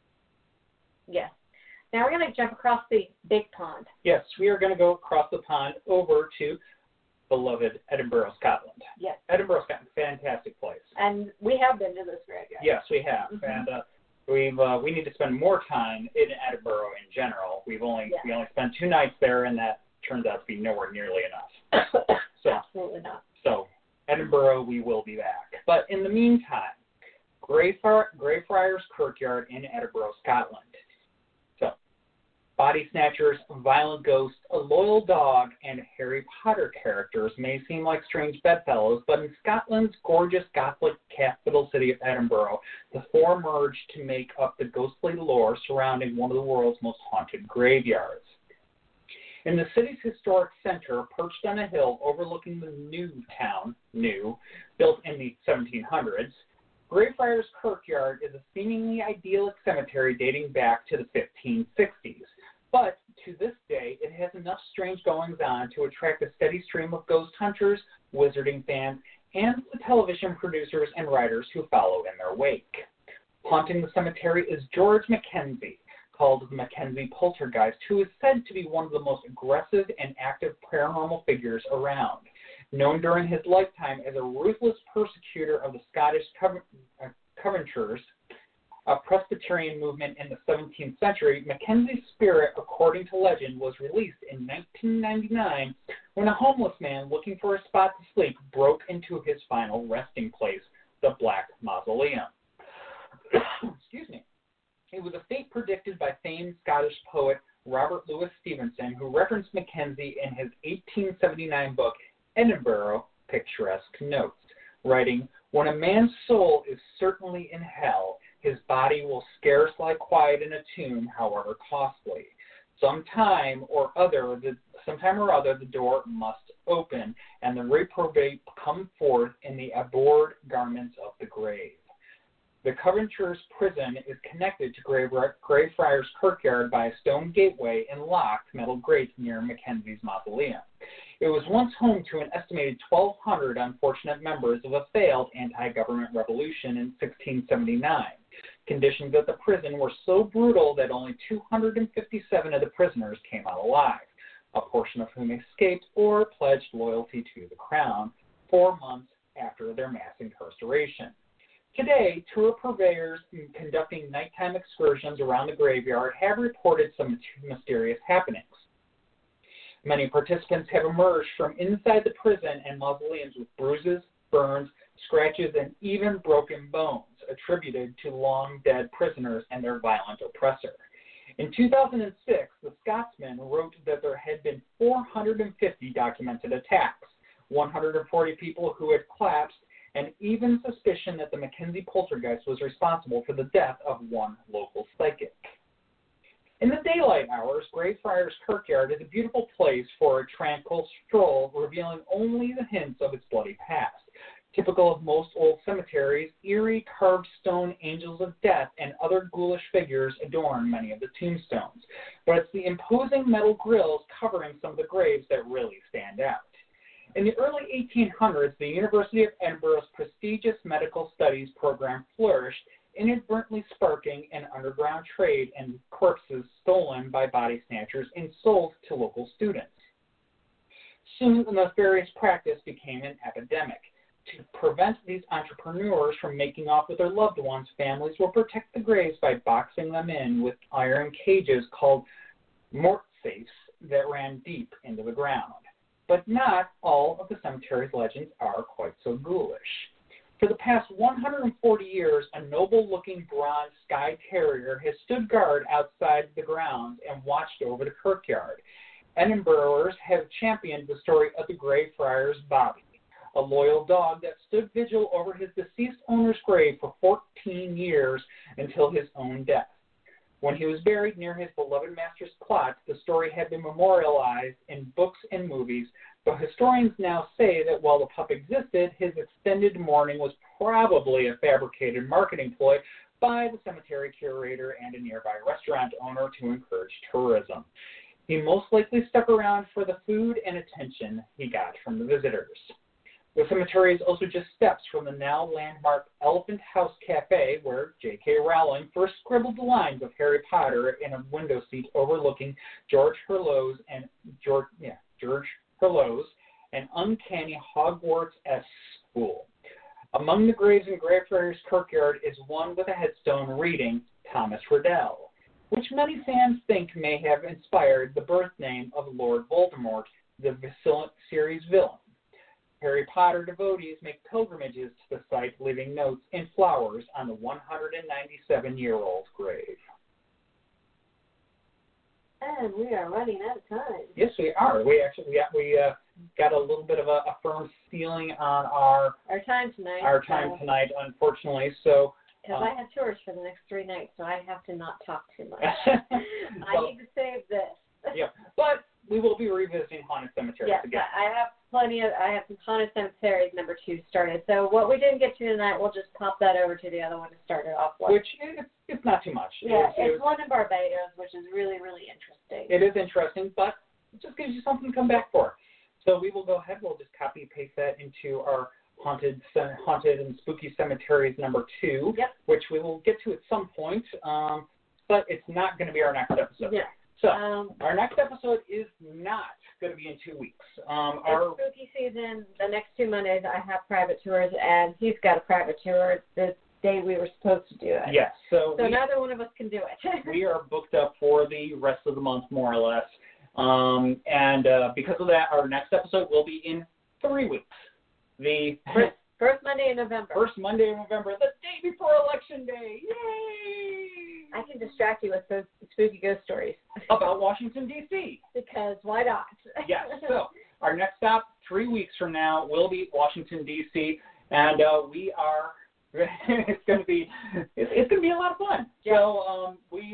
Yes. Now we're going to jump across the big pond. Yes, we are going to go across the pond over to beloved Edinburgh, Scotland. Yes. Edinburgh, Scotland, fantastic place. And we have been to this graveyard. Yes, we have. Mm-hmm. And we need to spend more time in Edinburgh in general. We only spent 2 nights there, and that turns out to be nowhere nearly enough. So, absolutely not. So, Edinburgh, we will be back. But in the meantime, Greyfriars Kirkyard in Edinburgh, Scotland. So, body snatchers, violent ghosts, a loyal dog, and Harry Potter characters may seem like strange bedfellows, but in Scotland's gorgeous Gothic capital city of Edinburgh, the 4 merge to make up the ghostly lore surrounding one of the world's most haunted graveyards. In the city's historic center, perched on a hill overlooking the new town, built in the 1700s, Greyfriars Kirkyard is a seemingly idyllic cemetery dating back to the 1560s. But to this day, it has enough strange goings-on to attract a steady stream of ghost hunters, wizarding fans, and the television producers and writers who follow in their wake. Haunting the cemetery is George Mackenzie, called the Mackenzie Poltergeist, who is said to be one of the most aggressive and active paranormal figures around. Known during his lifetime as a ruthless persecutor of the Scottish Covenanters, a Presbyterian movement in the 17th century, Mackenzie's spirit, according to legend, was released in 1999 when a homeless man looking for a spot to sleep broke into his final resting place, the Black Mausoleum. Excuse me. It was a fate predicted by famed Scottish poet Robert Louis Stevenson, who referenced Mackenzie in his 1879 book, Edinburgh Picturesque Notes, writing, "When a man's soul is certainly in hell, his body will scarce lie quiet in a tomb, however costly. Sometime or other, the door must open, and the reprobate come forth in the abhorred garments of the grave." The Covenanters' prison is connected to Greyfriars Kirkyard by a stone gateway and locked metal grates near Mackenzie's mausoleum. It was once home to an estimated 1,200 unfortunate members of a failed anti-government revolution in 1679. Conditions at the prison were so brutal that only 257 of the prisoners came out alive. a portion of whom escaped or pledged loyalty to the crown 4 months after their mass incarceration. Today, tour purveyors conducting nighttime excursions around the graveyard have reported some mysterious happenings. Many participants have emerged from inside the prison and mausoleums with bruises, burns, scratches, and even broken bones attributed to long-dead prisoners and their violent oppressor. In 2006, the Scotsman wrote that there had been 450 documented attacks, 140 people who had collapsed, and even suspicion that the Mackenzie poltergeist was responsible for the death of one local psychic. In the daylight hours, Greyfriars Kirkyard is a beautiful place for a tranquil stroll, revealing only the hints of its bloody past. Typical of most old cemeteries, eerie carved stone angels of death and other ghoulish figures adorn many of the tombstones. But it's the imposing metal grills covering some of the graves that really stand out. In the early 1800s, the University of Edinburgh's prestigious medical studies program flourished, inadvertently sparking an underground trade in corpses stolen by body snatchers and sold to local students. Soon, the nefarious practice became an epidemic. To prevent these entrepreneurs from making off with their loved ones, families will protect the graves by boxing them in with iron cages called mort safes that ran deep into the ground. But not all of the cemetery's legends are quite so ghoulish. For the past 140 years, a noble-looking bronze Skye Terrier has stood guard outside the grounds and watched over the kirkyard. Edinburghers have championed the story of the Greyfriars Bobby, a loyal dog that stood vigil over his deceased owner's grave for 14 years until his own death. When he was buried near his beloved master's plot, the story had been memorialized in books and movies, but historians now say that while the pup existed, his extended mourning was probably a fabricated marketing ploy by the cemetery curator and a nearby restaurant owner to encourage tourism. He most likely stuck around for the food and attention he got from the visitors. The cemetery is also just steps from the now landmark Elephant House Cafe, where J.K. Rowling first scribbled the lines of Harry Potter in a window seat overlooking George Hurlow's an uncanny Hogwarts-esque school. Among the graves in Greyfriars Kirkyard is one with a headstone reading Thomas Riddell, which many fans think may have inspired the birth name of Lord Voldemort, the series villain. Harry Potter devotees make pilgrimages to the site, leaving notes and flowers on the 197-year-old grave. And we are running out of time. Yes, we are. We got a little bit of a firm ceiling on our time tonight. Unfortunately. So because I have tours for the next 3 nights, so I have to not talk too much. I need to save this. Yeah, but we will be revisiting Haunted Cemeteries again. I have some Haunted Cemeteries number 2 started. So what we didn't get to tonight, we'll just pop that over to the other one to start it off with. Which, it's not too much. Yeah, it's one in Barbados, which is really, really interesting. It is interesting, but it just gives you something to come back for. So we will go ahead, we'll just copy and paste that into our Haunted and Spooky Cemeteries number 2, which we will get to at some point, but it's not going to be our next episode. Yeah. So, our next episode is not going to be in 2 weeks. It's spooky season. The next 2 Mondays, I have private tours, and he's got a private tour the day we were supposed to do it. Yes. So neither one of us can do it. We are booked up for the rest of the month, more or less. And because of that, our next episode will be in 3 weeks. The First Monday in November. First Monday in November, the day before Election Day. Yay! I can distract you with those spooky ghost stories. About Washington, D.C. Because why not? Yes. So our next stop 3 weeks from now will be Washington, D.C. And we are it's going to be a lot of fun. Yeah. So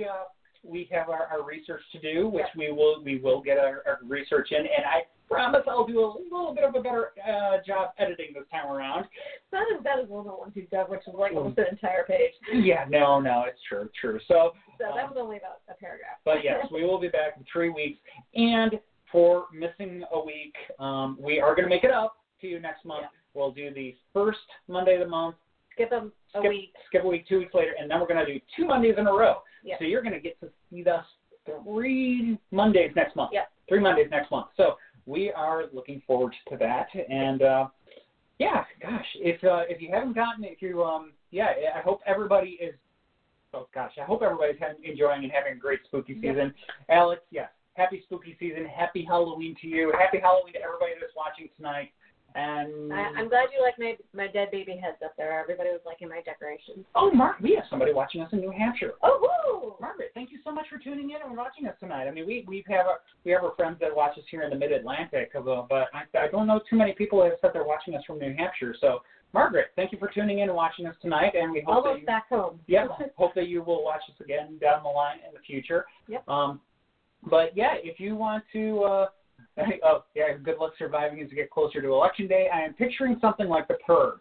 we have our research to do, which we will get our research in, and I promise I'll do a little bit of a better job editing this time around. Not as bad as one of the ones you've done, which is like almost an entire page. Yeah, no, it's true. So that was only about a paragraph. But yes, we will be back in 3 weeks, and for missing a week, we are going to make it up to you next month. Yeah. We'll do the first Monday of the month. Skip a week. Skip a week, 2 weeks later, and then we're going to do 2 Mondays in a row. Yep. So you're going to get to see us 3 Mondays next month. Yep. 3 Mondays next month. So we are looking forward to that. And yeah, gosh, if you haven't gotten, I hope everybody is. Oh gosh, I hope everybody's enjoying and having a great spooky season. Yep. Alex, yes, happy spooky season. Happy Halloween to you. Happy Halloween to everybody that's watching tonight. And I'm glad you like my dead baby heads up there. Everybody was liking my decorations. Oh, Mark, we have somebody watching us in New Hampshire. Oh, woo! Margaret, thank you so much for tuning in and watching us tonight. I mean, we have our friends that watch us here in the Mid-Atlantic, but I don't know too many people that have said they're watching us from New Hampshire. So, Margaret, thank you for tuning in and watching us tonight, and we hope almost back home. Yeah, hope that you will watch us again down the line in the future. Yep. But yeah, if you want to. Good luck surviving as we get closer to Election Day. I am picturing something like The Purge.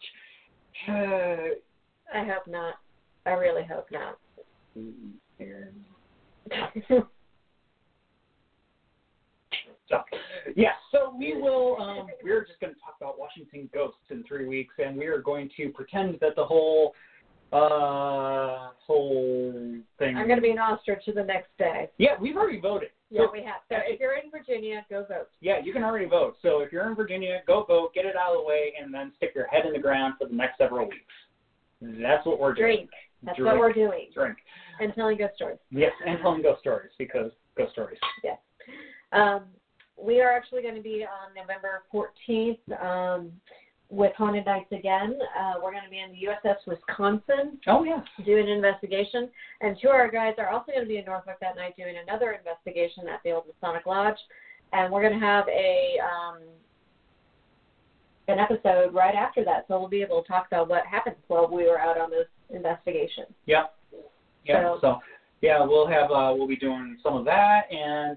I hope not. I really hope not. So we will, we're just going to talk about Washington ghosts in 3 weeks, and we are going to pretend that the whole thing. I'm going to be an ostrich the next day. Yeah, we've already voted. Yeah, we have. So if you're in Virginia, go vote. Yeah, you can already vote. So if you're in Virginia, go vote, get it out of the way, and then stick your head in the ground for the next several weeks. That's what we're doing. That's what we're doing. Drink. And telling ghost stories. Yes, and telling ghost stories, because ghost stories. Yes. We are actually going to be on November 14th with Haunted Nights again. We're going to be in the USS Wisconsin. Oh, yeah. Doing an investigation. And two of our guys are also going to be in Norfolk that night doing another investigation at the old Masonic Lodge. And we're going to have an episode right after that. So we'll be able to talk about what happened while we were out on this investigation. Yeah. Yeah. So we'll be doing some of that. And,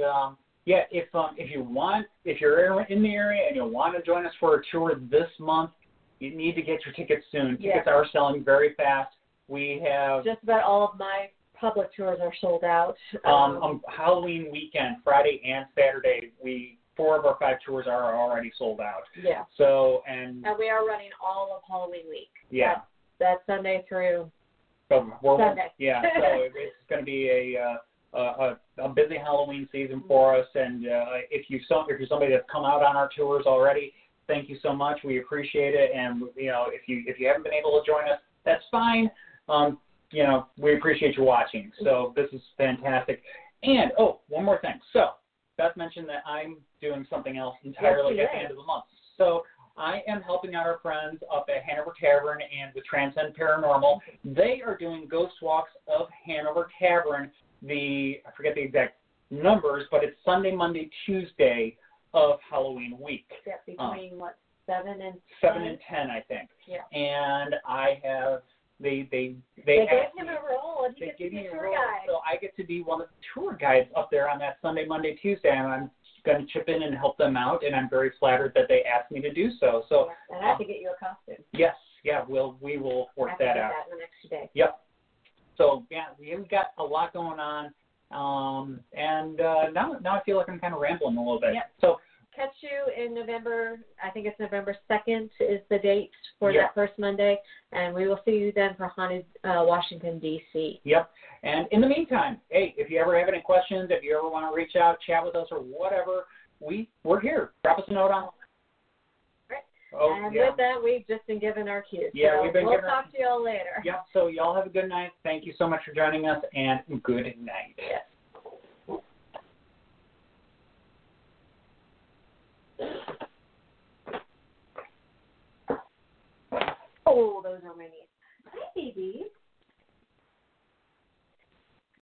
if you're in the area and you want to join us for a tour this month, you need to get your tickets soon. Yeah. Tickets are selling very fast. We have just about all of my public tours are sold out. On Halloween weekend, Friday and Saturday, 4 of our 5 tours are already sold out. Yeah. So and we are running all of Halloween week. Yeah. That's Sunday through Sunday. Yeah. So it's going to be a busy Halloween season for us, and if you're somebody that's come out on our tours already, thank you so much. We appreciate it, and if you haven't been able to join us, that's fine. We appreciate you watching. So this is fantastic. And one more thing. So Beth mentioned that I'm doing something else entirely at the end of the month. So I am helping out our friends up at Hanover Tavern and with Transcend Paranormal. They are doing ghost walks of Hanover Tavern. I forget the exact numbers, but it's Sunday, Monday, Tuesday of Halloween week. Yeah, between 7 and 10? 7 and 10, I think. Yeah. And I have they gave him a role, and he gets to be a tour guide. So I get to be one of the tour guides up there on that Sunday, Monday, Tuesday, and I'm going to chip in and help them out, and I'm very flattered that they asked me to do so. So and I have to get you a costume. Yes, yeah, we will work that out. That in the next 2 days. Yep. So yeah, we've got a lot going on, and now I feel like I'm kind of rambling a little bit. Yep. So catch you in November. I think it's November 2nd is the date for that first Monday, and we will see you then for Haunted Washington, D.C. Yep. And in the meantime, hey, if you ever have any questions, if you ever want to reach out, chat with us, or whatever, we're here. Drop us a note on. And with that, we've just been given our cues. Yeah, so we'll talk to you all later. Yep. So y'all have a good night. Thank you so much for joining us, and good night. Yes. Oh, those are my knees. Hi, baby.